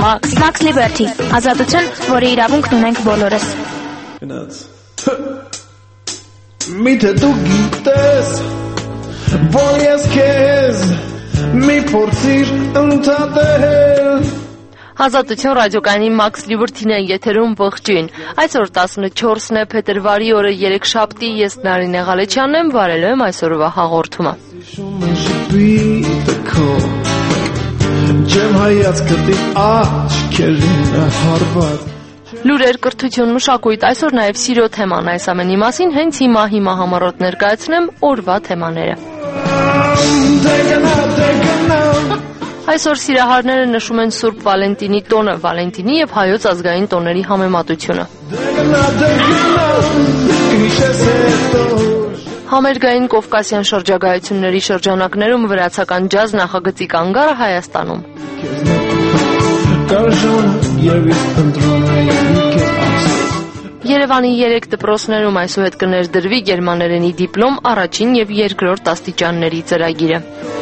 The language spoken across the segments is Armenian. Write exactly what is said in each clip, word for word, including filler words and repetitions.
Max Liberty, ազատություն, որի իրավունքն ունենք բոլորս։ Գնաց։ Միթե դու գիտես, որ ես քեզ մի փորձիր ընդհատել։ Ազատություն ռադիոկայանի Max Liberty-ն է եթերում ողջույն։ Այսօր տասնչորսն է փետրվարի օրը երեքշաբթի, ես Նարինե Ղալեչյանն եմ, վարելու եմ այսօրվա հաղորդումը։ Ջեմ հայացքտի աչքերին հարված Լուրեր, կրթություն, մշակույթ, այսօր նաև սիրո թեման, այս ամենի մասին հենց հիմա հիմա համառոտ ներկայացնեմ օրվա թեմաները։ Այսօր սիրահարները նշում են Սուրբ Վալենտինի տոնը, Վալենտինի եւ հայոց ազգային տոների համեմատությունը։ Համերգային կովկասյան շրջագայությունների շրջանակներում վրացական ջազ նախագծի կանգառը Հայաստանում։ Երևանի երեք դպրոցներում այսուհետ կներդրվի գերմաներենի դիպլոմ առաջին եւ երկրորդ աստիճանների ծրագիրը։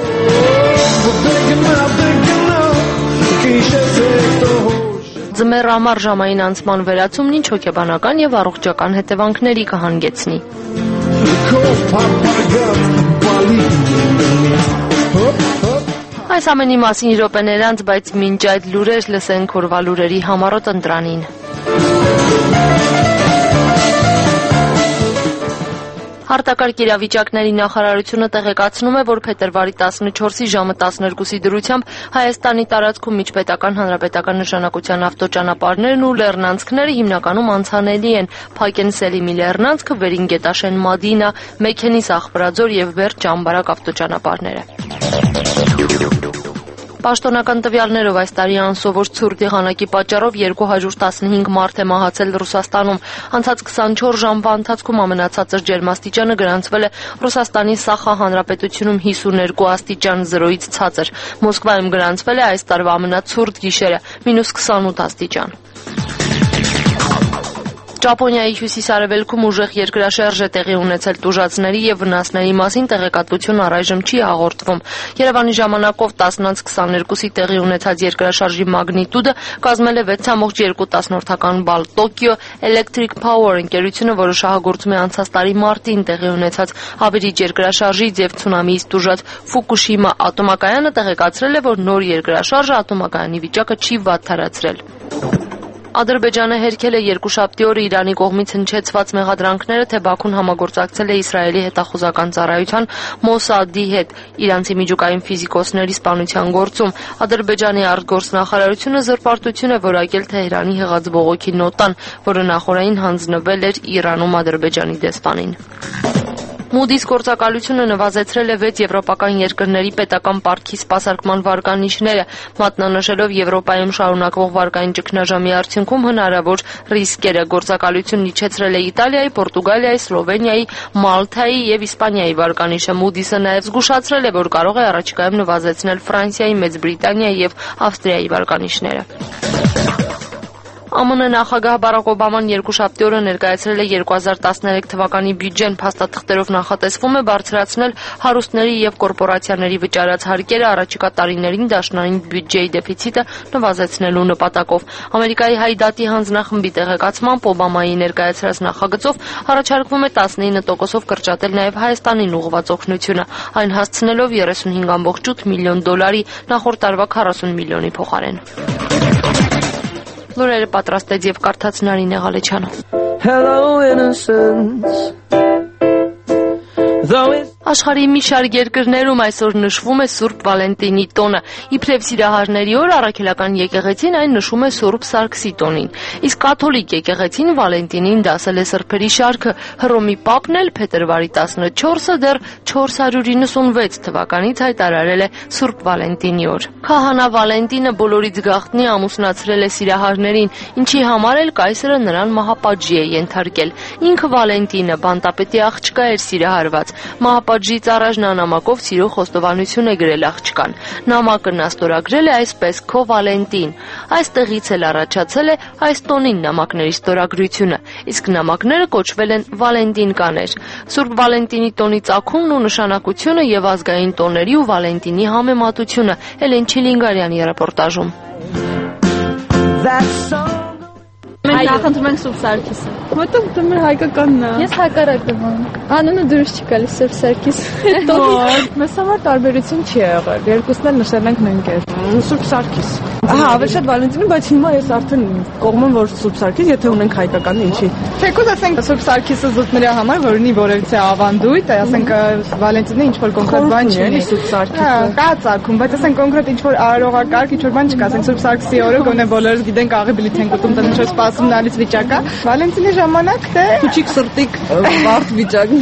Ձմեռ ամառ ժամային անցման վերացումն ինչ հոգեբանական եւ առողջական հետևանքների կհանգեցնի։ Այս ամենի մասին րոպեներ անց, բայց մինչ այդ լուրեր լսենք օրվա լուրերի համառոտ ընտրանին։ Արտակարգ իրավիճակների նախարարությունը տեղեկացնում է, որ փետրվարի տասնչորսի ժամը տասներկուսի դրությամբ Հայաստանի տարածքում միջպետական հանրապետական նշանակության ավտոճանապարհներն ու լեռնանցքները հիմնականում անցանելի են։ Փակ են Սելիմի լեռնանցքը, Վերին-Գետաշեն Մադինա, Մեքենիս Աղբրաձոր եւ Վերջ Ճամբարակ ավտոճանապարհները։ Պաշտոնական տվյալներով այս տարի անսովոր ցուրտ եղանակի պատճառով երկու հարյուր տասնհինգ մարդ է մահացել Ռուսաստանում։ Անցած քսանչորս ժամվա ընթացքում ամենացածր ջերմաստիճանը գրանցվել է Ռուսաստանի Սախա Հանրապետությունում հիսուներկու աստիճան, զրոյից ցածր։ Մոսկվայում գրանցվել է այս տարվա ամենացուրտ գիշերը՝ մինուս քսանութ աստիճան։ Ճապոնիայի հյուսիս-արևելքում ուժեղ երկրաշարժ է տեղի ունեցել, տուժածների եւ վնասների մասին տեղեկատվություն առայժմ չի հաղորդվում։ Երևանի ժամանակով տասնից քսաներկուսի տեղի ունեցած երկրաշարժի մագնիտուդը կազմել է վեց կόμma երկու բալ։ Տոկիո Electric Power ընկերությունը, որը շահագործում է անցած տարի մարտին տեղի ունեցած ավերիչ երկրաշարժից եւ ցունամիից տուժած Ֆուկուշիմա ատոմակայանը տեղեկացրել է, որ նոր երկրաշարժը ատոմակայանի վիճակը չի վատթարացրել։ Ադրբեջանը հերքել է երկուշաբթի օրը Իրանի կողմից հնչեցված մեղադրանքները, թե Բաքուն համագործակցել է Իսրայելի հետախուզական ծառայության Մոսադի հետ իրանցի միջուկային ֆիզիկոսների սպանության գործում։ Ադրբեջանի արտգործնախարարությունը զրպարտություն է որակել Թեհրանի հղած բողոքի նոտան, որը նախորդին հանձնվել էր Իրանում Ադրբեջանի դեսպանին։ Moody's գործակալությունը նվազեցրել է վեց եվրոպական երկրների պետական պարտքի սպասարկման վարկանիշները, մատնանշելով Եվրոպայում շարունակվող վարկային ճգնաժամի արդյունքում հնարավոր ռիսկերը։ Գործակալությունն իջեցրել է Իտալիայի, Պորտուգալիայի, Սլովենիայի, Մալթայի եւ Իսպանիայի վարկանիշը։ Moody's-ը նաեւ զգուշացրել է, որ կարող է առաջիկայում նվազեցնել Ֆրանսիայի, Մեծ Բրիտանիայի եւ Ավստրիայի վարկանիշները։ ԱՄՆ նախագահ Բարակ Օբաման երկուշաբթի օրը ներկայացրել է երկու հազար տասներեք թվականի բյուջեն, փաստաթղթերով նախատեսվում է բարձրացնել հարուստների եւ կորպորացիաների վճարած հարկերը առաջիկա տարիներին դաշնային բյուջեի դեֆիցիտը նվազեցնելու նպատակով։ Ամերիկայի Հայ դատի հանձնախմբի տեղեկացմամբ Օբամայի ներկայացրած նախագծով առաջարկվում է տասնինը տոկոսով կրճատել նաեւ Հայաստանին ուղղված օգնությունը, այն հասցնելով երեսունհինգ կόμma ութ միլիոն դոլարի նախորդ տարվա քառասուն միլիոնի փոխարեն։ Լուրերը պատրաստեց եւ կարդաց Նարինե Ղալեչյանը։ Hello innocence. Աշխարհի մի շարք երկրներում այսօր նշվում է Սուրբ Վալենտինի տոնը։ Իբրև սիրահարների օր առաքելական եկեղեցին այն նշում է Սուրբ Սարգսի տոնին։ Իսկ կաթոլիկ եկեղեցին Վալենտինին դասել է սրբերի շարքը։ Հռոմի Պապն էլ փետրվարի տասնչորսը դեռ չորս հարյուր իննսունվեց թվականից հայտարարել է Սուրբ Վալենտինի օր։ Քահանա Վալենտինը բոլորից գաղտնի ամուսնացրել է սիրահարներին, ինչի համար էլ կայսրը նրան մահապատժի է ենթարկել։ Ինքը Վալենտինը բանտապետի աղջկա էր սիրահարված։ Մահապատժից առաջ նա նամակով սիրո խոստովանություն է գրել աղջկան։ Նամակը նա ստորագրել է այսպես՝ Քո Վալենտին։ Այստեղից էլ առաջացել է այս տոնին նամակների ստորագրությունը, իսկ նամակները կոչվել են վալենտինկաներ։ Սուրբ Վալենտինի տոնի ծագումն ու նշանակությունը եւ ազգային տոների ու Վալենտինի համեմատությունը։ Էլեն Չիլինգարյանի ռեպորտաժում։ that song. Մենք նախընտրում ենք Սուրբ Սարգիսը։ Որտեղ դա մեր հայկականն է։ Ես հակառակ եմ անում։ Անունը դուրս չի գալիս Սուրբ Սարգիս։ Հետո մեզ համար տարբերություն չի եղել։ Երկուսն էլ նշել ենք նույն կերպ։ Սուրբ Սարգիս։ Ահա, ավելի շատ Վալենտինը, բայց հիմա ես արդեն կողմում որ Սուրբ Սարգիս, եթե ունենք հայկականը, ինչի։ Թեկուզ ասենք Սուրբ Սարգիսը զուտ նրա համար, որ ունի որևիցե ավանդույթ, ասենք Վալենտինը ինչ որ կոնկրետ բան չի, Սուրբ Սարգիսը։ Կա ցակում, բայց ասենք կոնկրետ ինչ որ արարողակարգ, ինչ որ բան չկա, ասենք Սուրբ Սարգիսի օրը գոնե բոլորս գիտենք աղիբիլի թենք ուտում, դա ինչ որ սպասում նալից վիճակա։ Վալենտինի ժամանակ թե փուչիկ սրտիկ բարդ վիճակ։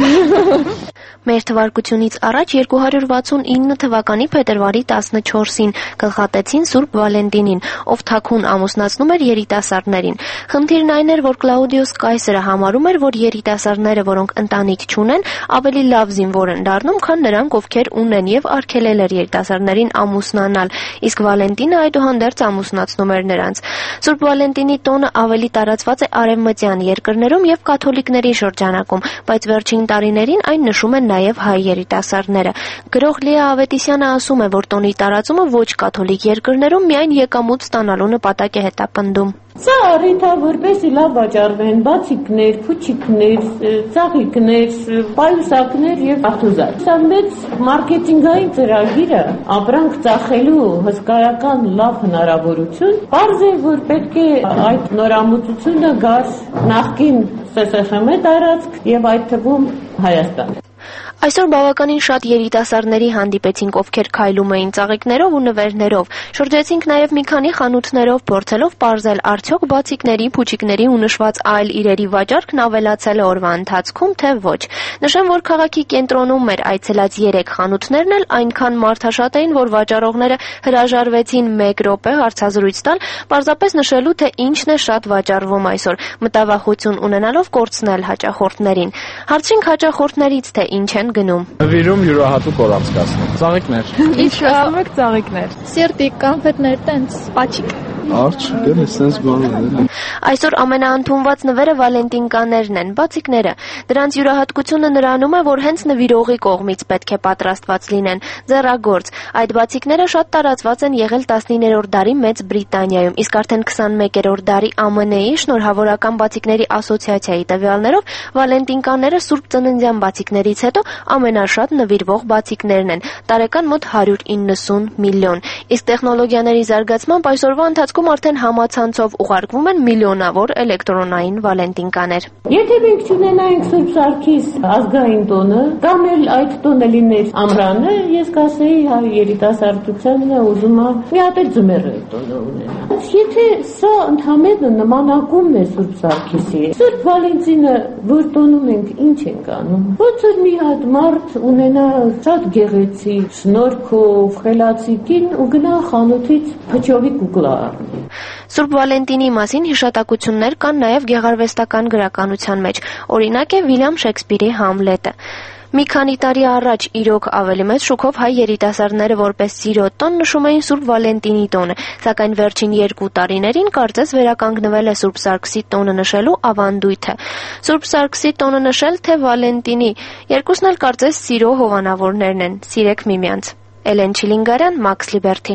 Մեր թվարկությունից առաջ երկու հարյուր վաթսունինը թվականի փետրվարի տասնչորսին գլխատեցին Սուրբ Վալենտինին, ով թաքուն ամուսնացնում էր երիտասարդներին։ Խնդիրն այն էր, որ Կլաուդիոս Կայսերը համարում էր, որ երիտասարդները, որոնք ընտանիք չունեն, ավելի լավ զինվոր են դառնում, քան նրանք, ովքեր ունեն, եւ արգելել էր երիտասարդներին ամուսնանալ, իսկ Վալենտինը այդուհանդերձ ամուսնացնում էր նրանց։ Սուրբ Վալենտինի տոնը ավելի տարածված է արևմտյան երկրներում եւ կաթոլիկների շրջանակում, բայց վերջին տարիներին այն նշում են նաև հայ երիտասարդները։ Գրող Լիա Ավետիսյանը ասում է, որ տոնի տարածումը ոչ կաթոլիկ երկրներում միայն եկամուտ ստանալու նպատակ է հետապնդում։ Սա առիթ է, որպեսզի լավ վաճառվեն բացիկներ, փուչիկներ, ծաղիկներ, պայուսակներ եւ աղթուզակ։ Սա մեծ մարքեթինգային ծրագիր է, ապրանք ծախելու հսկայական լավ հնարավորություն։ Պարզ է, որ պետք է այդ նորամուծությունը գար նախկին Ս Ս Խ Մ տարածք եւ այդ թվում Հայաստան։ Այսօր բավականին շատ երիտասարդների հանդիպեցինք, ովքեր քայլում էին ծաղիկներով ու նվերներով։ Շրջեցինք նաև մի քանի խանութներով, փորձելով պարզել արդյոք բացիկների, փուչիկների ու նշված այլ իրերի վաճառքն ավելացել է օրվա ընթացքում, թե ոչ։ Նշեմ, որ քաղաքի կենտրոնում մեր այցելած երեք խանութներն էլ այնքան մարդաշատ էին, որ վաճառողները հրաժարվեցին մեկ րոպե հարցազրույց տալ, պարզապես նշելու, թե ինչն է շատ վաճառվում այսօր, մտավախություն ունենալով կորցնել հաճախորդներին։ Հարցրինք հաճախորդներից, թե ինչ են գնում։ Նվիրում յուրահատուկ օր անցկացնում։ Ծաղիկներ։ Ինչ ասում եք ծաղիկներ։ Սիրտիկ, կոնֆետներ, տենց, պաչիկ։ Արջ, դե sense բաներ էլի։ Այսօր ամենաընդունված նվերը վալենտինկաներն են, բացիկները։ Դրանց յուրահատկությունը նրանում է, որ հենց նվիրողի կողմից պետք է պատրաստված լինեն, ձեռագործ։ Այդ բացիկները շատ տարածված են եղել տասնիններորդ դարի Մեծ Բրիտանիայում, իսկ արդեն քսանմեկերորդ դարի Ա Մ Ն-ի շնորհավորական բացիկների ասոցիացիայի տվյալներով վալենտինկաները Սուրբ Ծննդյան բացիկներից հետո ամենաշատ նվիրվող բացիկներն են, տարեկան մոտ հարյուր իննսուն միլիոն։ Իսկ տեխնոլոգիաների զարգացմամբ այսօրվա ընթացքում արդեն համացանցով ուղարկվում են միլիոնավոր էլեկտրոնային վալենտինկաներ։ Եթե մենք չունենայինք Սուրբ Սարգիս ազգային տոնը, կամ էլ այդ տոնը լիներ ամռանը, ես կասեի հայ երիտասարդությանը ուզում է մի հատ էլ ձմեռը տոնը ունենա։ Եթե սա ընդհանրապես նմանակումն է Սուրբ Սարգիսի, Սուրբ Վալենտինը, որ տոնում ենք, ինչ ենք անում։ Ոնց որ մի հատ մարդ ունենա շատ գեղեցիկ, շնորհքով, խելացի կին ու գնա խանութից փչովի կուկլա առնի։ Սուրբ Վալենտինի մասին հիշատակություններ կան նաև գեղարվեստական գրականության մեջ։ Օրինակ է Վիլյամ Շեքսպիրի Համլետը։ Մի քանի տարի առաջ իրոք ավելի մեծ շուկով հայ երիտասարդները որպես սիրո տոն նշում էին Սուրբ Վալենտինի տոնը, սակայն վերջին երկու տարիներին կարծես վերականգնվել է Սուրբ Սարգսի տոնը նշելու ավանդույթը։ Սուրբ Սարգսի տոնը նշել, թե Վալենտինի, երկուսն էլ կարծես սիրո հովանավորներն են։ Սիրեք միմյանց։ Էլեն Չիլինգարյան, Մաքս Լիբերթի։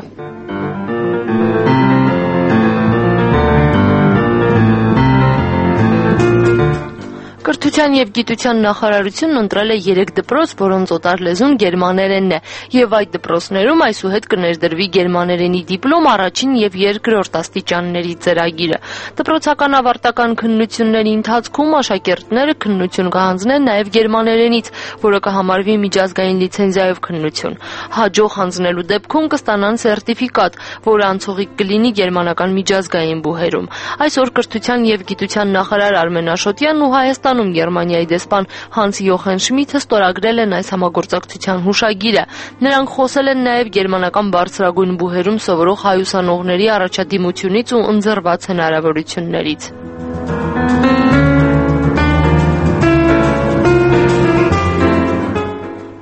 Կրթության եւ գիտության նախարարությունն ընտրել է երեք դպրոց, որոնց օտար լեզուն գերմաներենն է, եւ այդ դպրոցներում այսուհետ կներդրվի գերմաներենի դիպլոմ առաջին եւ երկրորդ աստիճանների ծրագիրը։ Դպրոցական ավարտական քննությունների ընթացքում աշակերտները քննություն կհանձնեն նաեւ գերմաներենից, որը կհամարվի միջազգային լիցենզիայով քննություն։ Հաջող հանձնելու դեպքում կստանան սերտիֆիկատ, որը անցողիկ կլինի գերմանական միջազգային բուհերում։ Այսօր կրթության եւ գիտության նախարար Արմեն Աշոտյանն ու Հայաստան Գերմանիայի դեսպան Հանս Յոխեն Շմիթը ստորագրել են այս համագործակցության հուշագիրը։ Նրանք խոսել են նաև գերմանական բարձրագույն բուհերում սովորող հայ ուսանողների առաջադիմությունից ու ընձեռված հնարավորություններից։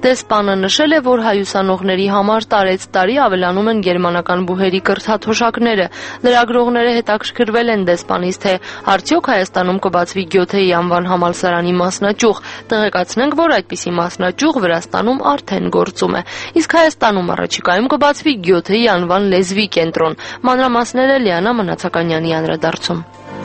Դեսպանը նշել է, որ հայուսանողների համար տարեց տարի ավելանում են գերմանական բուհերի կրթաթոշակները։ Լրագրողները հետաքրքրվել են դեսպանից, թե արդյոք Հայաստանում կբացվի Գյոթեի անվան համալսարանի մասնաճյուղ։ Տեղեկացնենք, որ այդպիսի մասնաճյուղ Վրաստանում արդեն գործում է, իսկ Հայաստանում առաջիկայում կբացվի Գյոթեի անվան լեզվի կենտրոն։ Մանրամասները Լիանա Մնացականյանի անդրադարձում։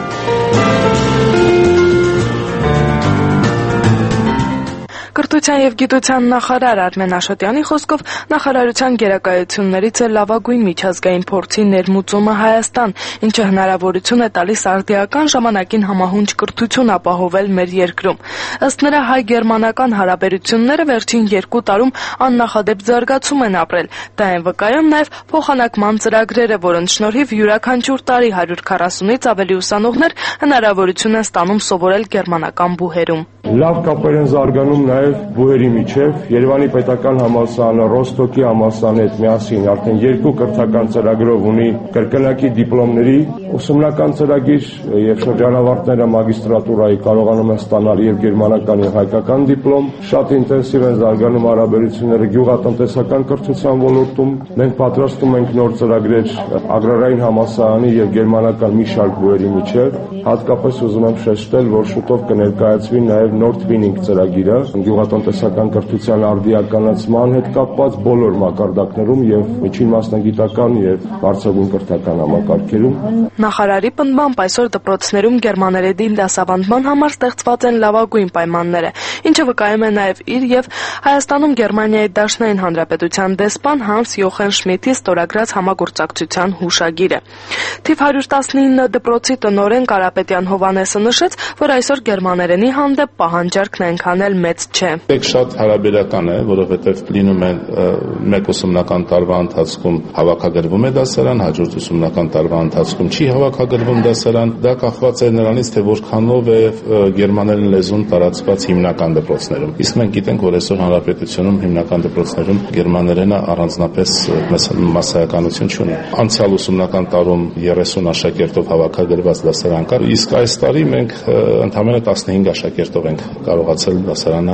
Կրթության և գիտության նախարար Արմեն Աշոտյանի խոսքով նախարարության գերակայություններից է լավագույն միջազգային փորձի ներմուծումը Հայաստան, ինչը հնարավորություն է տալիս արդիական ժամանակին համահունչ կրթություն ապահովել մեր երկրում։ Ըստ նրա, հայ-գերմանական հարաբերությունները վերջին երկու տարում աննախադեպ զարգացում են ապրել։ Դա են վկայում նաև փոխանակման ծրագրերը, որոնց շնորհիվ յուրաքանչյուր տարի հարյուր քառասունից ավելի ուսանողներ հնարավորություն են ստանում սովորել գերմանական բուհերում։ Լավ կապեր են զարգանում նաև բուհերի միջև։ Երևանի պետական համալսարանը Ռոստոկի համալսարանի հետ միասին արդեն երկու կրթական ծրագրով ունի կրկնակի դիպլոմների ուսումնական ծրագիր եւ շրջանավարտները մագիստրատուրայի կարողանում են ստանալ եւ գերմանական եւ հայկական դիպլոմ։ Շատ ինտենսիվ են զարգանում հարաբերությունները գյուղատնտեսական կրթության ոլորտում։ Մենք պատրաստում ենք նոր ծրագրեր ագրարային համալսարանի եւ գերմանական մի շարք բուհերի միջև։ Հատկապես ուզում եմ շեշտել, որ շուտով կներկայացվի նաև նոր Twinning ծրագիրը գյուղատնտեսական կրթության արդիականացման հետ կապված բոլոր մակարդակներում եւ միջին մասնագիտական եւ բարձրագույն կրթական համակարգերում։ Նախարարի պնդմամբ այսօր դպրոցներում գերմաներենի դասավանդման համար ստեղծված են լավագույն պայմանները, ինչը վկայում է նաև իր եւ Հայաստանում Գերմանիայի Դաշնային Հանրապետության դեսպան Հանս Յոխեն Շմիդտի ստորագրած համագործակցության հուշագիրը։ Թիվ հարյուր տասնինը դպրոցի տնօրեն Կարապետյան Հովհաննեսը նշեց, որ այսօր գերմաներենի հանդեպ պահանջարկն այնքան էլ մեծ չէ։ Դեք շատ հարաբերական է, որովհետև լինում է մեկ ուսումնական տարվա ընթացքում հավաքագրվում է դասարան, հաջորդ ուսումնական տարվա ընթացքում չի հավաքագրվում դասարան։ Դա կախված է նրանից, թե որքանով է գերմաներեն լեզուն տարածված հիմնական դպրոցներում։ Իսկ մենք գիտենք, որ այսօր հանրապետությունում հիմնական դպրոցներում գերմաներենը առանձնապես մասսայականություն չունի։ Անցյալ ուսումնական տարում երեսուն աշակերտով հավաքագրված դասարան կար, իսկ այս տարի մենք ընդամենը տասնհինգ աշակերտով ենք կարողացել դասարանը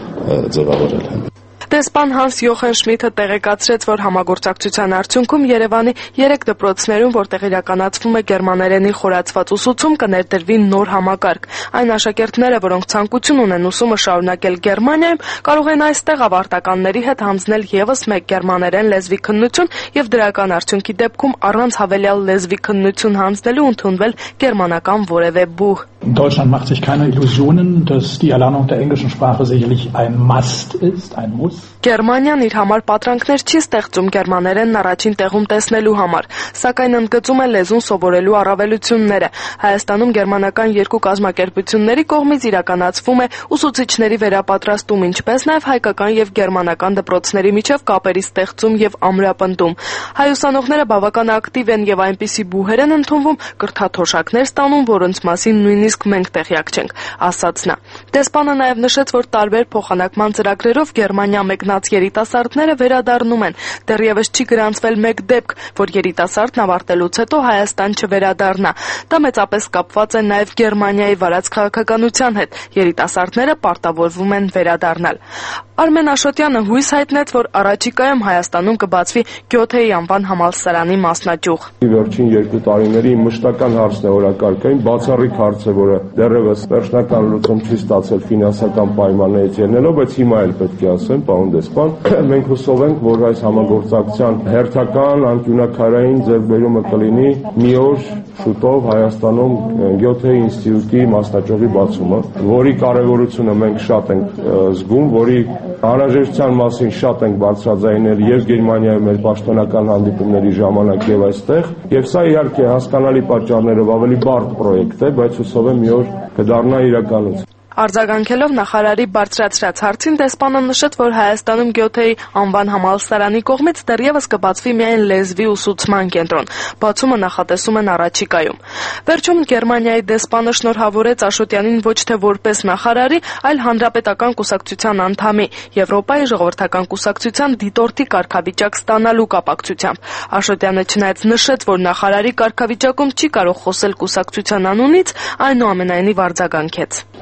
ձևավորել։ Դեսպան Հանս Յոխեն Շմիդտը տեղեկացրեց, որ համագործակցության արդյունքում Երևանի երեք դպրոցներում, որտեղ իրականացվում է գերմաներենի խորացված ուսուցում, կներդրվի նոր համակարգ։ Այն աշակերտները, որոնք ցանկություն ունեն ուսումը շարունակել Գերմանիայում, կարող են այստեղ ավարտականների հետ հանձնել եւս մեկ գերմաներեն լեզվի քննություն եւ դրական արդյունքի դեպքում առանց հավելյալ լեզվի քննություն հանձնելու ընդունվել գերմանական որևէ բուհ։ Deutschland macht sich keine Illusionen, dass die Erlernung der englischen Sprache sicherlich ein Must ist, ein Muss. Գերմանիան իր համար պատրանքներ չի ստեղծում գերմաներենն առաջին տեղում տեսնելու համար, սակայն ընդգծում է լեզուն սովորելու առավելությունները։ Հայաստանում գերմանական երկու կազմակերպությունների կողմից իրականացվում է ուսուցիչների վերապատրաստում, ինչպես նաև հայկական եւ գերմանական դպրոցների միջև կապերի ստեղծում եւ ամրապնդում։ Հայ ուսանողները բավական ակտիվ են եւ այնպիսի բուհեր են ընդունվում, կրթաթոշակներ ստանում, որոնց մասին նույնիսկ մենք տեղյակ չենք, ասաց նա։ Դեսպանը նաև նշեց, որ տարբեր փոխանակման ծրագրերով Գերմանիա մեկնած երիտասարդները վերադառնում են։ Դեռևս չի գրանցվել մեկ դեպք, որ երիտասարդն ավարտելուց հետո Հայաստան չվերադառնա։ Դա մեծապես կապված է նաև Գերմանիայի վարած քաղաքականության հետ։ Երիտասարդները պարտավորվում են վերադառնալ։ Արմեն Աշոտյանը հույս հայտնեց, որ առաջիկայում Հայաստանում կբացվի Գյոթեի անվան համալսարանի մասնաճյուղ։ Վերջին երկու տարիների մշտական հարցն է օրակարգային, բացառիկ հարց է, որը դեռևս վերջնական լուծում չի ստացել ֆինանսական պայմաններից ելնելով, բայց հիմա էլ պետք է ասեմ, պարոն դեսպան, մենք հուսով ենք, որ այս համագործակցության հերթական անկյունակարային ձեռքբերումը կլինի մի օր շուտով Հայաստանում Գյոթեի ինստիտուտի մասնաճյուղի բացումը, որի կարևորությունը մենք շատ ենք զգում, որի անհրաժեշտության մասին շատ ենք բարձրաձայնել եւ Գերմանիայում մեր պաշտոնական հանդիպումների ժամանակ եւ այստեղ, եւ սա իհարկե հասկանալի պատճառներով ավելի բարդ պրոյեկտ է, բայց հուսով եմ մի օր կդառնա իրականություն։ Արձագանքելով նախարարի բարձրացրած հարցին, դեսպանը նշեց, որ Հայաստանում Գյոթեի անվան համալսարանի կողմից դեռևս կբացվի միայն լեզվի ուսուցման կենտրոն։ Բացումը նախատեսում են առաջիկայում։ Վերջում Գերմանիայի դեսպանը շնորհավորեց Աշոտյանին ոչ թե որպես նախարարի, այլ հանրապետական կուսակցության անդամի, Եվրոպայի ժողովրդական կուսակցության դիտորդի կարգավիճակ ստանալու կապակցությամբ։ Աշոտյանը չնայած նշեց, որ նախարարի կարգավիճակում չի կարող խոսել կուսակցության անունից, այնուամենայնիվ արձագանքեց։ Շնորհակալ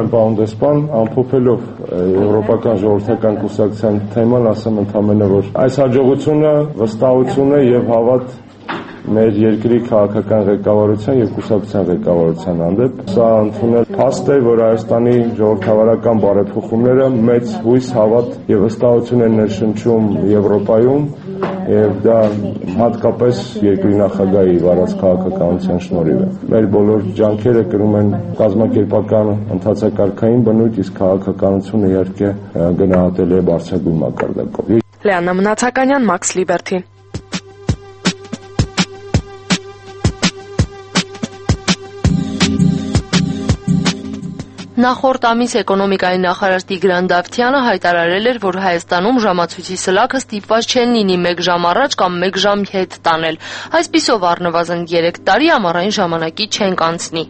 եմ պարոն դեսպան, ամփոփելով Եվրոպական ժողովրդական կուսակցության թեման, ասեմ ընդհանրապես, որ այս հաջողությունը վստահություն է եւ հավատ մեր երկրի քաղաքական ղեկավարության եւ կուսակցության ղեկավարության հանդեպ։ Սա ընդունել փաստ է, որ Հայաստանի ժողովրդավարական բարեփոխումները մեծ հույս, հավատ եւ վստահություն են ներշնչում Եվրոպայում եւ դա հատկապես երկրի նախագահի վարած քաղաքականության շնորհիվ է։ Մեր բոլոր ջանքերը կրում են կազմակերպական ընթացակարգային բնույթ, իսկ քաղաքականությունը իհարկե գնահատել է բարձրագույն մակարդակով։ Լեանա Մնացականյան, Max Liberty։ Նախորդ ամիս էկոնոմիկայի նախարար Տիգրան Դավթյանը հայտարարել էր, որ Հայաստանում ժամացույցի սլաքը ստիպված չեն լինի մեկ ժամ առաջ կամ մեկ ժամ հետ տանել։ Այսպիսով առնվազն երեք տարի ամառային ժամանակի չենք անցնի։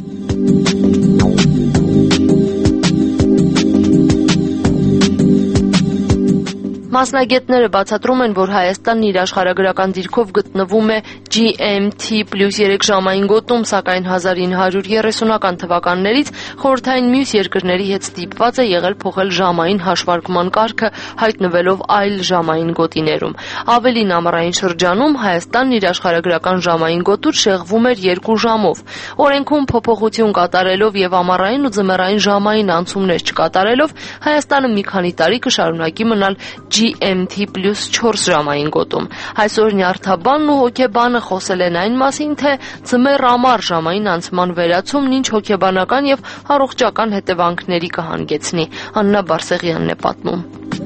Մասնագետները բացատրում են, որ Հայաստանն իր աշխարհագրական դիրքով գտնվում է G M T plus երեք ժամային գոտում, սակայն հազար ինը հարյուր երեսունական թվականներից խորհրդային մյուս երկրների հետ ստիպված է եղել փոխել ժամային հաշվարկման կարգը, հայտնվելով այլ ժամային գոտիներում։ Ավելին, ամառային շրջանում Հայաստանն իր աշխարհագրական ժամային գոտուց շեղվում էր երկու ժամով։ Օրենքում փոփոխություն կատարելով եւ ամառային ու ձմեռային ժամային անցումներ չկատարելով, Հայաստանը մի քանի տարի կշարունակի մնալ G M T plus չորս ժամային գոտում։ Այսօր Նյարդաբանն ու հոգեբանը խոսել են այն մասին, թե ձմեռ-ամառ ժամային անցման վերացումն ինչ հոգեբանական եւ առողջական հետևանքների կհանգեցնի։ Աննա Բարսեղյանն է պատմում։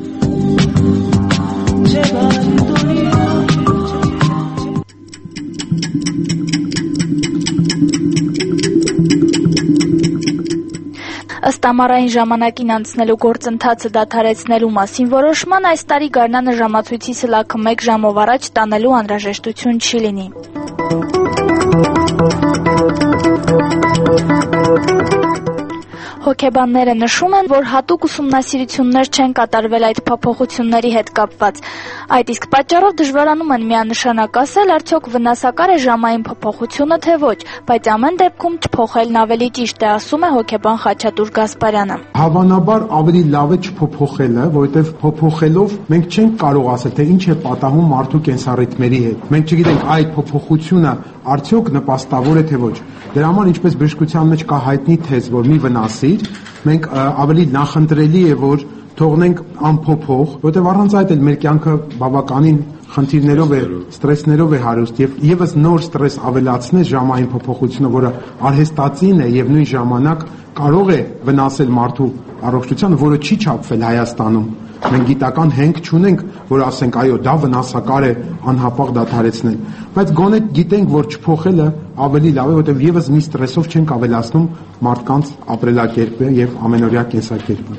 Ըստ ամառային ժամանակին անցնելու գործընթացը դադարեցնելու մասին որոշման այս տարի գարնանը ժամացույցի սլաքը մեկ ժամով առաջ տանելու անհրաժեշտություն չի լինի։ Հոգեբանները նշում են, որ հատուկ ուսումնասիրություններ չեն կատարվել այդ փոփոխությունների հետ կապված։ Այդ իսկ պատճառով դժվարանում են միանշանակ ասել, արդյոք վնասակար է ժամային փոփոխությունը, թե ոչ, բայց ամեն դեպքում չփոխելն ավելի ճիշտ է, ասում է հոգեբան Խաչատուր Գասպարյանը։ Հավանաբար ավելի լավ է չփոփոխելը, որովհետև փոփոխելով մենք չենք կարող ասել, թե ինչ է պատահում մարդու կենսառիթմերի հետ։ Մենք չգիտենք այդ փոփոխությունը արդյոք նպաստավոր է թե ոչ։ Դրա համար ինչպես բժշկության մեջ կա հայտնի թեզ, որ մի վնասիր, մենք ավելի նախընտրելի է, որ թողնենք անփոփոխ, որտեղ առանց այդ էլ մեր կյանքը բավականին խնդիրներով է, ստրեսներով է հարուստ եւ եւս նոր ստրես ավելացնել ժամային փոփոխությունը, որը արհեստածին է եւ նույն ժամանակ կարող է վնասել մարդու առողջությանը, որը չի չափվել Հայաստանում։ Մենք գիտական հենք չունենք, որ ասենք այո, դա վնասակար է անհապաղ դադարեցնել, բայց գոնե գիտենք, որ չփոխելը ավելի լավ է, որտեղ եւս մի ստրեսով չենք ավելացնում մարդկանց ապրելակերպը եւ ամենօրյա կենսակերպը։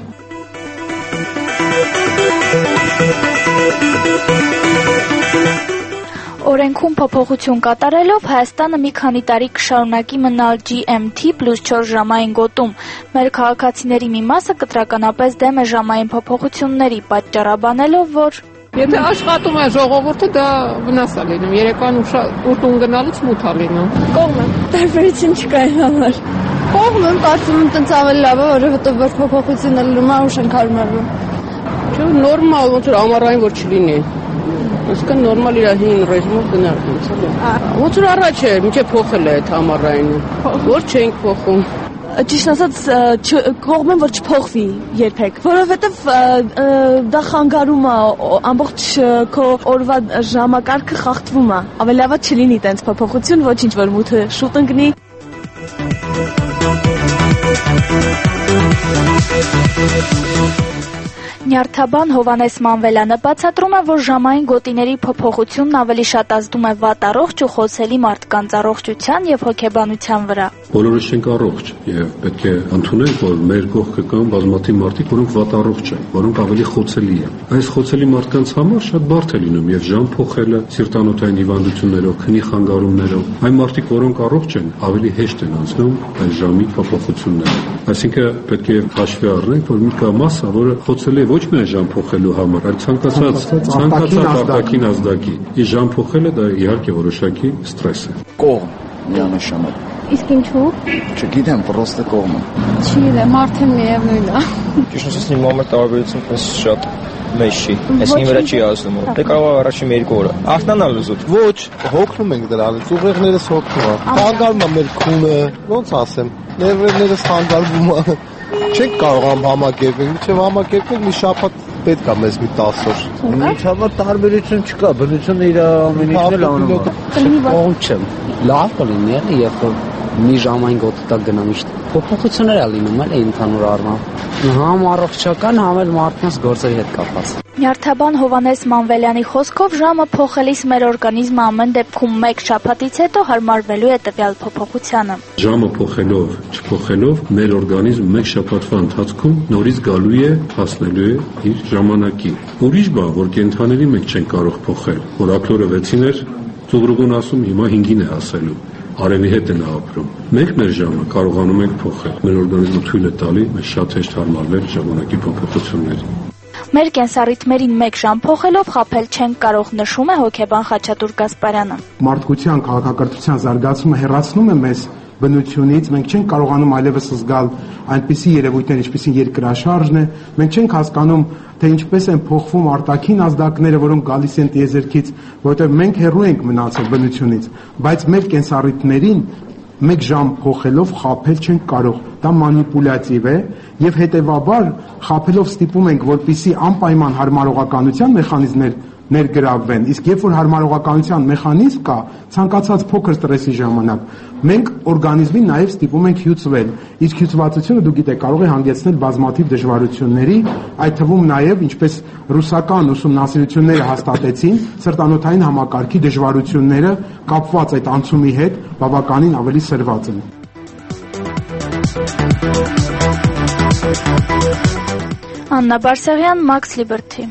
Օրենքում փոփոխություն կատարելով Հայաստանը մի քանի տարի կշարունակի մնալ G M T plus չորս ժամային գոտում։ Մեր քաղաքացիների մի մասը կտրականապես դեմ է ժամային փոփոխությունների, պատճառաբանելով, որ Եթե աշխատում է ժողովուրդը, դա վնաս է լինում, երեկոյան ուշ տուն գնալուց մութ է լինում։ Կողմ եմ, տարբերություն չկա այն համար։ Կողմ եմ, կարծում եմ տնց ավելի լավ է, որովհետև որ փոփոխությունը լինում է, ուշ ենք հարմարվում։ Չէ, նորմալ, ոնց որ ամառային որ չլինի։ Այսինքն նորմալ իր հին ռեժիմով գնալ ոնց է։ Ոնց որ առաջ է, մինչև փոխել է այդ ամառայինը։ Որ չենք փոխում։ Ճիշտ ասած կողմ եմ, որ չփոխվի երբեք, որովհետև դա խանգարում է ամբողջ քո օրվա ժամակարգը խախտվում է։ Ավելի լավ է չլինի տենց փոփոխություն, ոչինչ որ մութը շուտ ընկնի։ Նյարդաբան Հովանես Մանվելյանը բացատրում է, որ ժամային գոտիների փոփոխությունն ավելի շատ ազդում է վատ առողջ ու խոցելի մարդկանց առողջության եւ հոգեբանության վրա։ Բոլորս չենք առողջ եւ պետք է ընդունենք, որ մեր կողքը կան բազմաթիվ մարդիկ, որոնք վատ առողջ են, որոնք ավելի խոցելի են։ Այս խոցելի մարդկանց համար շատ բարդ է լինում եւ ժամ փոխելը սիրտանոթային հիվանդություններով, քնի խանգարումներով։ Այն մարդիկ, որոնք առողջ են, ավելի հեշտ են անցնում այս ժամի փոփոխությունները։ Այսինքն պետք է հաշվի առնենք, որ մի կա մասը, որը խոցելի է ոչ միայն ժամ փոխելու համար, այլ ցանկացած ցանկացած արտաքին ազդակի։ Իսկ ժամ փոխելը դա իհարկե որոշակի ստրես է։ Կողմ միանշանակ։ Իսկ ինչու։ Չգիտեմ, պրոստը կողմը։ Չգիտեմ, արդեն միևնույն է։ Ճիշտ ասած, իմ համար տարբերությունը պես շատ մեծ չի։ Այսինքն վրա չի ասում։ Դե կարող է առաջին երկու օրը։ Արթնանալ ուզում։ Ոչ, հոգնում ենք դրանից, ուղեղներս հոգնում է։ Խանգարում է մեր քունը, ոնց ասեմ, ներվերներս խանգարվում է։ Չենք կարող ամ համակերպել, մինչև համակերպել մի շաբաթ պետք է մեզ մի տասը օր։ Ինձ համար տարբերություն չկա, բնությունը իր ամեն ինչն էլ անում է։ Ողջ չեմ։ Լավ կլինի, էլի, երբ որ մի ժամային գոտի տակ գնամ իշտ։ Փոփոխություններ է լինում, էլի, ընդհանուր առմամբ։ Համ առողջական, համ էլ մարդկանց գործերի հետ կապված։ Նյարդաբան Հովհաննես Մանվելյանի խոսքով ժամը փոխելիս մեր օրգանիզմը ամեն դեպքում մեկ շաբաթից հետո հարմարվելու է տվյալ փոփոխությանը։ Ժամը փոխելով, չփոխելով, մեր օրգանիզմը մեկ շաբաթվա ընթացքում նորից գալու է, հասնելու է իր ժամանակին։ Ուրիշ բան, որ կենդաների մենք չենք կարող փոխել, որ աքլորը վեցին էր, ծուղրուգուն ասում հիմա հինգին է ասելու։ Արևի հետ են ապրում։ Մենք մեր ժամը կարողանում ենք փոխել։ Մեր օրգանիզմը թույլ է տալի մեզ շատ հեշտ հարմարվել ժամանակի փոփոխություններին։ Մեր կենսառիթմերին մեկ ժամ փոխելով խաբել չենք կարող, նշում է հոգեբան Խաչատուր Գասպարյանը։ Մարդկության քաղաքակրթության զարգացումը հեռացնում է մեզ բնությունից, մենք չենք կարողանում այլևս զգալ այնպիսի երևույթներ, ինչպիսին երկրաշարժն է, մենք չենք հասկանում, թե ինչպես են փոխվում արտաքին ազդակները, որոնք գալիս են տիեզերքից, որովհետև մենք հեռու ենք մնացել բնությունից, բայց մեր կենսառիթմերին մեկ ժամ փոխելով խաբել չենք կարող, դա մանիպուլյատիվ է եւ հետեւաբար խաբելով ստիպում ենք, որպիսի անպայման հարմարողականության մեխանիզմներ ներգրավվեն, իսկ երբ որ հարմարողականության մեխանիզմ կա, ցանկացած փոքր ստրեսի ժամանակ, մենք օրգանիզմին նաև ստիպում ենք հյուծվել, իսկ հյուծվածությունը դու գիտեք կարող է հանգեցնել բազմաթիվ դժվարությունների, այդ թվում նաև ինչպես ռուսական ուսումնասիրությունները հաստատեցին, սրտանոթային համակարգի դժվարությունները կապված այդ անցումի հետ բավականին ավելի սրված են։ Աննա Բարսեղյան, Max Liberty։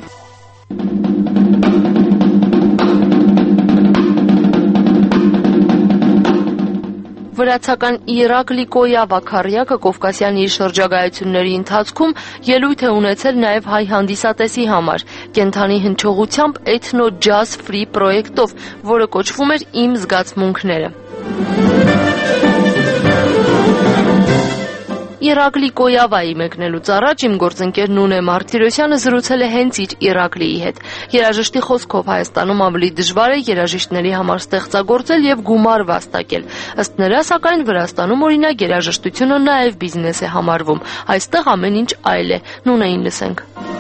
Վրացական Իրակլի Կոյավա քառյակը Կովկասյան իր շրջագայությունների ընթացքում ելույթ է ունեցել նաև հայ հանդիսատեսի համար կենդանի հնչողությամբ Ethno Jazz Free պրոյեկտով, որը կոչվում էր Իմ զգացմունքները։ Իրակլի Կոյավայի մեկնելուց առաջ իմ գործընկեր Նունե Մարտիրոսյանը զրուցել է հենց իր Իրակլիի հետ։ Երաժշտի խոսքով Հայաստանում ավելի դժվար է երաժիշտների համար ստեղծագործել եւ գումար վաստակել։ Ըստ նրա, սակայն Վրաստանում օրինակ երաժշտությունը նաեւ բիզնես է համարվում։ Այստեղ ամեն ինչ այլ է։ Նունեին լսենք։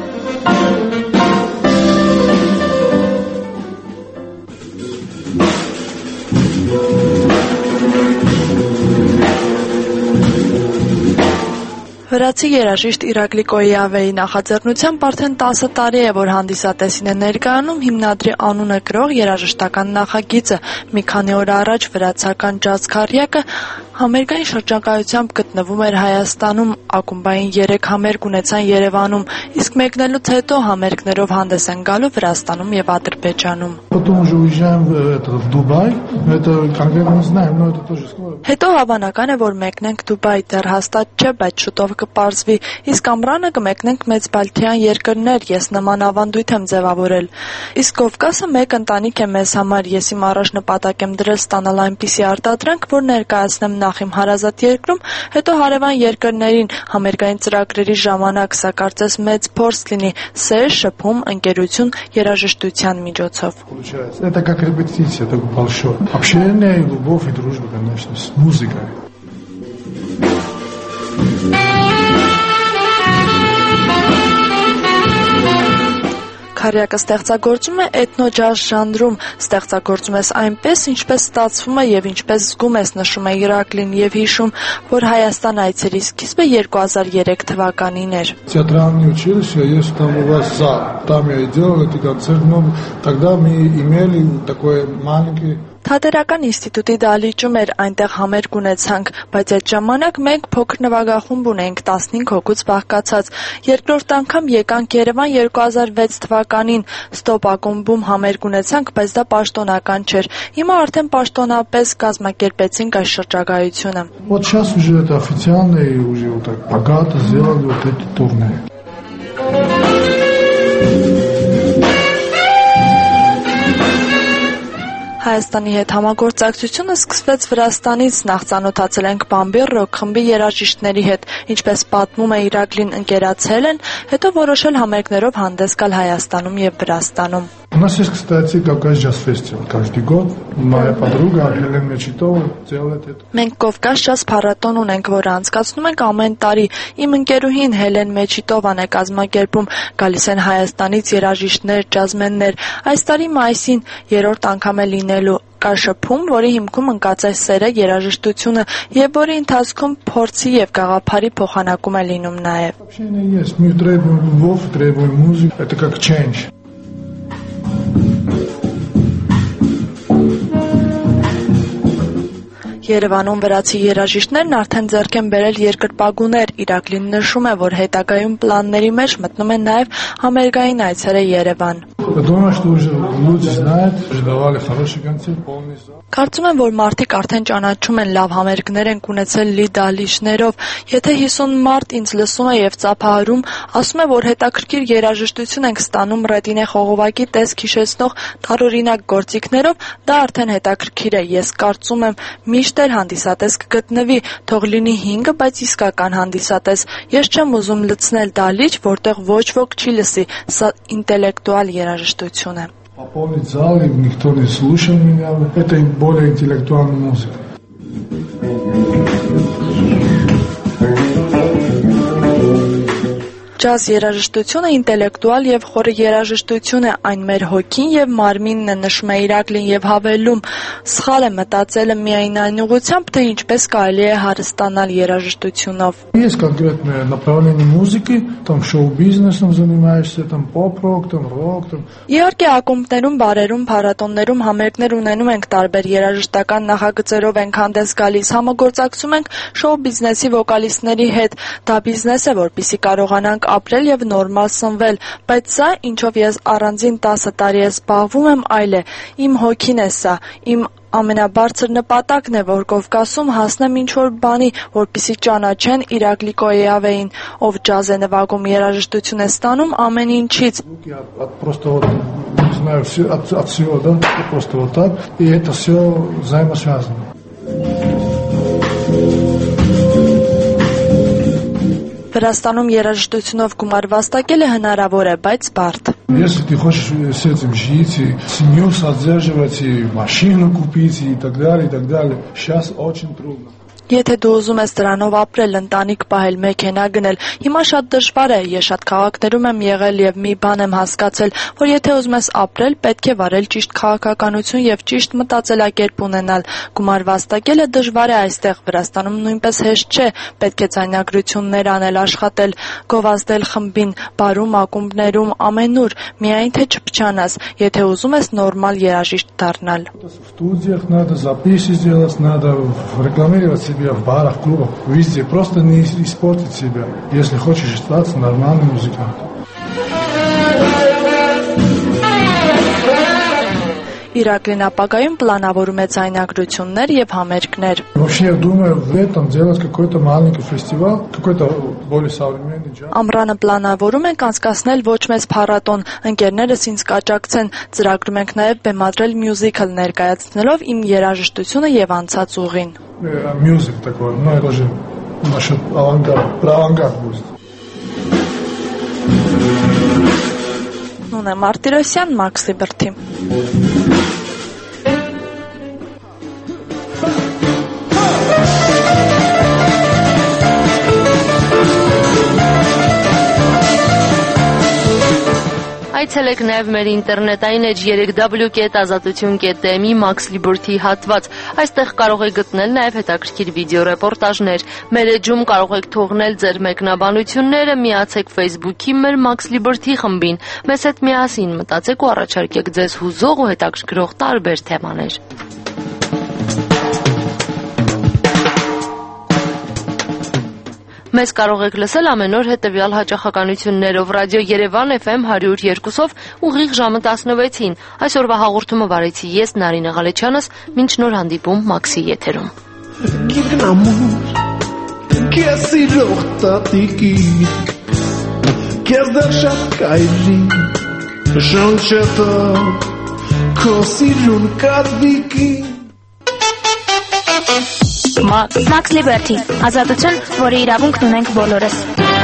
Վրացի երաժիշտ Իրակլի Կոյավեի նախաձեռնությամբ արդեն տասը տարի է, որ հանդիսատեսին է ներկայանում հիմնադրի անունը կրող երաժշտական նախագիծը։ Մի քանի օր առաջ վրացական ջազ քառյակը համերգային շրջակայությամբ գտնվում էր Հայաստանում, ակումբային երեք համերգ ունեցան Երևանում, իսկ մեկնելուց հետո համերգներով հանդես են գալու Վրաստանում եւ Ադրբեջանում։ Հետո հավանական է, որ մեկնենք Դուբայ, դեռ հաստատ չէ, բայց շուտով կպարզվի, իսկ ամռանը կմեկնենք մեծ բալթյան երկրներ, ես նման ավանդույթ եմ ձևավորել։ Իսկ Կովկասը մեկ ընտանիք է մեզ համար, ես իմ առաջ նպատակ եմ դրել ստանալ այնպիսի արտադրանք, որ ներկայացնեմ նախ իմ հարազատ երկրում, հետո հարևան երկրներին, համերգային ծրագրերի ժամանակ, սա կարծես մեծ փորձ լինի, սեր, շփում, ընկերություն երաժշտության միջոցով։ Это как репетиция, такой большой. Общение, любовь и дружба, конечно, с музыкой. Քառյակը ստեղծագործում է էթնո ջազ ժանրում, ստեղծագործում ես այնպես, ինչպես ստացվում է եւ ինչպես զգում ես, նշում է Իրակլին եւ հիշում, որ Հայաստան այցերի սկիզբը երկու հազար երեք թվականին էր։ Театральное училище, если там у вас зал, там я и делал эти концерты, но тогда мы имели такой маленький Թատերական ինստիտուտի դահլիճում էր, այնտեղ համերգ ունեցանք, բայց այդ ժամանակ մենք փոքր նվագախումբ ունեինք տասնհինգ հոգուց բաղկացած։ Երկրորդ անգամ եկանք Երևան երկու հազար վեց թվականին, ստոպ ակումբում համերգ ունեցանք, բայց դա պաշտոնական չէր։ Հիմա արդեն պաշտոնապես կազմակերպեցինք այս շրջագայությունը։ Вот сейчас уже это официально и уже вот так богато сделали вот эти турне. Հայաստանի հետ համագործակցությունը սկսվեց Վրաստանից, նախ ծանոթացել ենք Բամբի ռոք խմբի երաժիշտների հետ, ինչպես պատմում է Իրակլին, ընկերացել են, հետո որոշել համերգներով հանդես գալ Հայաստանում եւ Վրաստանում։ У нас есть, кстати, Кавказ Джаз Фестиваль каждый год. Моя подруга Елена Мечетова делает это. Մենք Կովկաս ջազ փառատոն ունենք, որը անցկացնում ենք ամեն տարի։ Իմ ընկերուհին Հելեն Մեչիտովան է կազմակերպում, գալիս են Հայաստանից երաժիշտներ, ջազմեններ։ Այս տարի մայիսին երրորդ անգամ է լինելու։ Կա շփում, որի հիմքում ընկած է սերը, երաժշտությունը եւ որի ընթացքում փորձի եւ գաղափարի փոխանակում է լինում նաեւ։ Общение есть, мы требуем любовь, требуем музыку. Это как change. Երևանում վրացի երաժիշտներն արդեն ձեռք են բերել երկրպագուներ։ Իրակլին նշում է, որ հետագայում պլանների մեջ մտնում են նաև համերգային այցերը Երևան։ Կարծում եմ, որ մարդիկ արդեն ճանաչում են, լավ համերգներ են ունեցել լի դահլիճներով։ Եթե հիսուն մարդ ինձ լսում է եւ ծափահարում, ասում է, որ հետաքրքիր երաժշտություն ենք ստանում ռետինե խողովակի տեսք հիշեցնող տարօրինակ գործիքներով, դա արդեն հետաքրքիր է։ Ես կարծում եմ, միշտ էլ հանդիսատես կգտնվի, թող լինի հինգը, բայց իսկական հանդիսատես։ Ես չեմ ուզում լցնել դահլիճ, որտեղ ոչ ոք չի լսի, սա ինտելեկտուալ երաժշտություն է։ Пополнить зал, и никто не слушал меня. Это более интеллектуальная музыка. Ջազ երաժշտությունը ինտելեկտուալ եւ խորը երաժշտություն է, այն մեր հոգին եւ մարմինն է, нշում է Իրակլին եւ հավելում. սխալ է մտածելը միայն այն ուղղությամբ, թե ինչպես կարելի է հարստանալ երաժշտությունով։ Есть конкретное направление музыки, там шоу-бизнесом занимаешься, там поп-рок, там рок, там. Իհարկե ակումբներում, բարերում, փառատոններում համերգներ ունենում ենք, տարբեր երաժշտական նախագծերով ենք հանդես գալիս, համագործակցում ենք շոու-բիզնեսի վոկալիստների հետ։ Դա բիզնես է, որպեսզի կարողանանք ապրել եւ նորմալ սնվել, բայց սա, ինչով ես առանձին տասը տարի եմ զբաղվում եմ, այլ է։ Իմ հոգին է սա, իմ ամենաբարձր նպատակն է, որ Կովկասում հասնեմ ինչ-որ բանի, որպեսզի ճանաչեն Իրակլի Կոեավեին, ով ջազ է նվագում, երաժշտություն է ստանում ամեն ինչից։ Просто вот, не знаю, все от, от всего, да, просто вот так, и это все взаимосвязано. Վրաստանում երաժշտությունով գումար վաստակելը հնարավոր է, բայց բարդ։ Если ты хочешь с этим жить, и семью содерживать, и машину купить, и так далее, и так далее, сейчас очень трудно. Եթե դու ուզում ես դրանով ապրել, ընտանիք պահել, մեքենա գնել, հիմա շատ դժվար է, ես շատ քաղաքներում եմ եղել եւ մի բան եմ հասկացել, որ եթե ուզում ես ապրել, պետք է վարել ճիշտ քաղաքականություն եւ ճիշտ մտածելակերպ ունենալ։ Գումար վաստակելը դժվար է այստեղ, Վրաստանում նույնպես հեշտ չէ, պետք է ձայնագրություններ аնել, աշխատել, գովազդել խմբին, բարում, ակումբներում, ամենուր, միայն թե չփչանաս, եթե ուզում ես նորմալ երաժիշտ դառնալ։ В студиях надо записи сделать, надо рекламировать себя в барах, клубах, везде. Просто не испортить себя, если хочешь стать нормальным музыкантом. Իրակլին ապագայում պլանավորում է ձայնագրություններ եւ համերգներ։ Вообще, я думаю, в этом делать какой-то маленький фестиваль, какой-то более современный джаз. Ամռանը պլանավորում ենք անցկացնել ոչ մեծ փառատոն, ընկերներս ինձ կաճակցեն, ծրագրում ենք նաեւ բեմադրել մյուզիկլ ներկայացնելով իմ երաժշտությունը եւ անցած ուղին։ Мюзик такой, ну это же насчет авангард, про авангард будет. Նունե Մարտիրոսյան, Մաքս Լիբերթի։ Այցելեք նաև մեր ինտերնետային էջ երեք w կետ ազատություն կետ m-ի Max Liberty հատված։ Այստեղ կարող եք գտնել նաև հետաքրքիր վիդեոռեպորտաժներ։ Մեր էջում կարող եք թողնել ձեր մեկնաբանությունները, միացեք Facebook-ի մեր Max Liberty խմբին։ Մեզ հետ միասին մտածեք ու առաջարկեք ձեզ հուզող ու հետաքրքրող տարբեր թեմաներ։ Մեզ կարող եք լսել ամեն օր հետևյալ հաճախականություններով ռադիո Երևան Էֆ Էմ հարյուր երկուսով ուղիղ ժամը տասնվեցին։ Այսօրվա հաղորդումը վարեցի ես Նարինե Ղալեչյանս, մինչ նոր հանդիպում Մաքսի եթերում։ քո սիրուն կատվիկի Max Liberty, ազատություն, որի իրավունքն ունենք բոլորս։